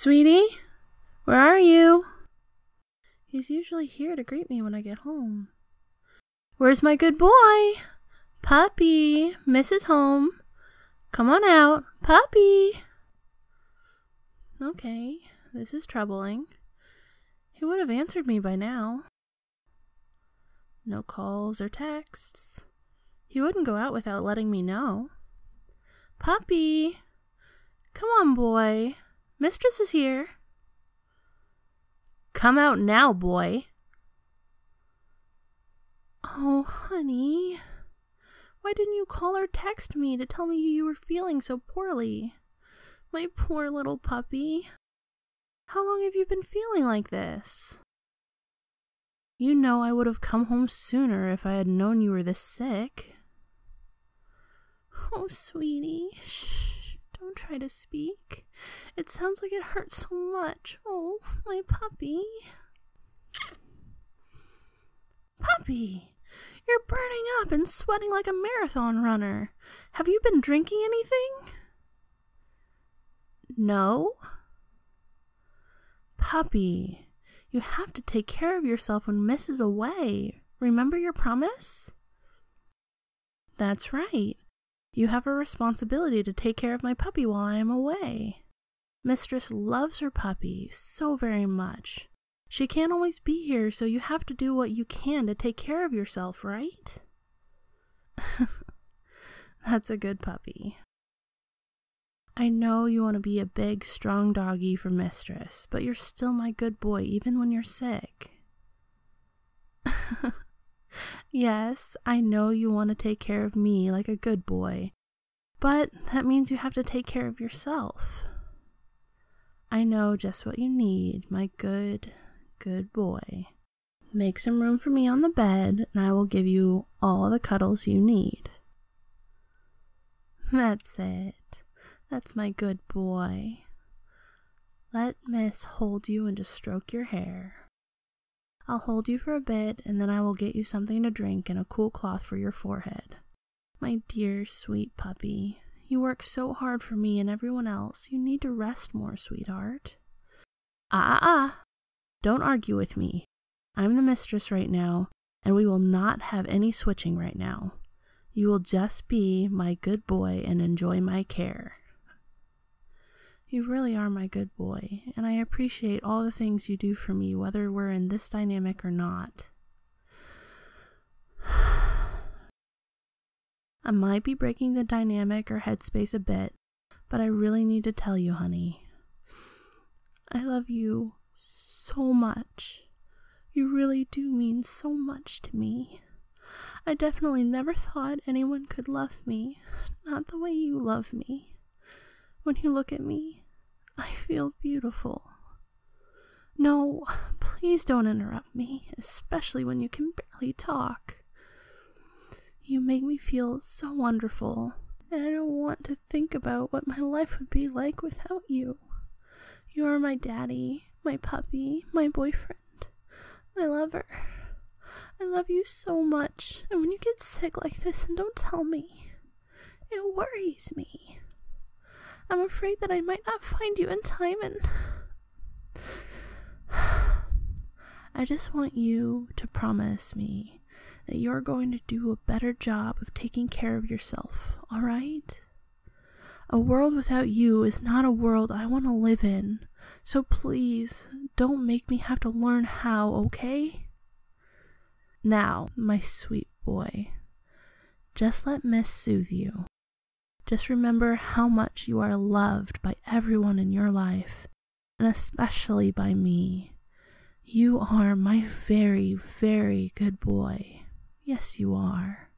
Sweetie, where are you? He's usually here to greet me when I get home. Where's my good boy? Puppy, Mrs. home. Come on out, puppy. Okay, this is troubling. He would have answered me by now. No calls or texts. He wouldn't go out without letting me know. Puppy, come on, boy. Mistress is here. Come out now, boy. Oh, honey. Why didn't you call or text me to tell me you were feeling so poorly? My poor little puppy. How long have you been feeling like this? You know I would have come home sooner if I had known you were this sick. Oh, sweetie. Shh. Don't try to speak. It sounds like it hurts so much. Oh, my puppy. Puppy! You're burning up and sweating like a marathon runner. Have you been drinking anything? No? Puppy, you have to take care of yourself when Miss is away. Remember your promise? That's right. You have a responsibility to take care of my puppy while I am away. Mistress loves her puppy so very much. She can't always be here, so you have to do what you can to take care of yourself, right? That's a good puppy. I know you want to be a big, strong doggy for Mistress, but you're still my good boy even when you're sick. Yes, I know you want to take care of me like a good boy, but that means you have to take care of yourself. I know just what you need, my good boy. Make some room for me on the bed, and I will give you all the cuddles you need. That's it. That's my good boy. Let Miss hold you and just stroke your hair. I'll hold you for a bit, and then I will get you something to drink and a cool cloth for your forehead. My dear, sweet puppy, you work so hard for me and everyone else. You need to rest more, sweetheart. Don't argue with me. I'm the mistress right now, and we will not have any switching right now. You will just be my good boy and enjoy my care. You really are my good boy, and I appreciate all the things you do for me, whether we're in this dynamic or not. I might be breaking the dynamic or headspace a bit, but I really need to tell you, honey. I love you so much. You really do mean so much to me. I definitely never thought anyone could love me, not the way you love me. When you look at me, I feel beautiful. No, please don't interrupt me, especially when you can barely talk. You make me feel so wonderful, and I don't want to think about what my life would be like without you. You are my daddy, my puppy, my boyfriend, my lover. I love you so much, and when you get sick like this and don't tell me, it worries me. I'm afraid that I might not find you in time, and I just want you to promise me that you're going to do a better job of taking care of yourself, all right? A world without you is not a world I want to live in, so please don't make me have to learn how, okay? Now, my sweet boy, just let Miss soothe you. Just remember how much you are loved by everyone in your life, and especially by me. You are my very, very good boy. Yes, you are.